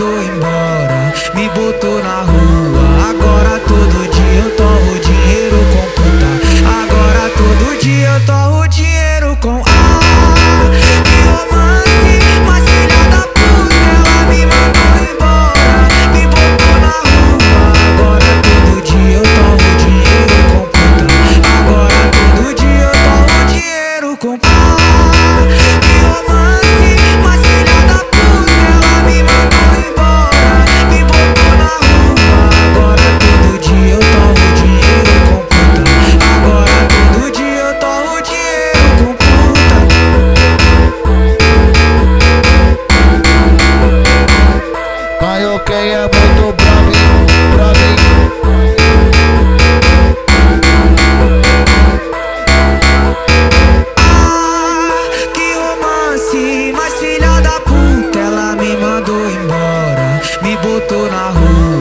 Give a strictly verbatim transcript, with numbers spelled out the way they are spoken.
mandou embora, me botou na rua. Agora todo dia eu torro dinheiro com puta. Agora todo dia eu torro dinheiro com ah, que romance, mas filha da puta, ela me mandou embora, me botou na rua. Agora todo dia eu torro dinheiro com puta. Agora todo dia eu torro dinheiro com ah, que romance, mas filha da puta, ela me mandou embora, me botou na rua. Agora todo dia eu torro dinheiro com puta. Agora todo dia eu torro dinheiro com puta. Caioquei é muito pra mim, pra mim. Ah, que romance, mas filha da puta, ela me mandou embora, me botou na rua.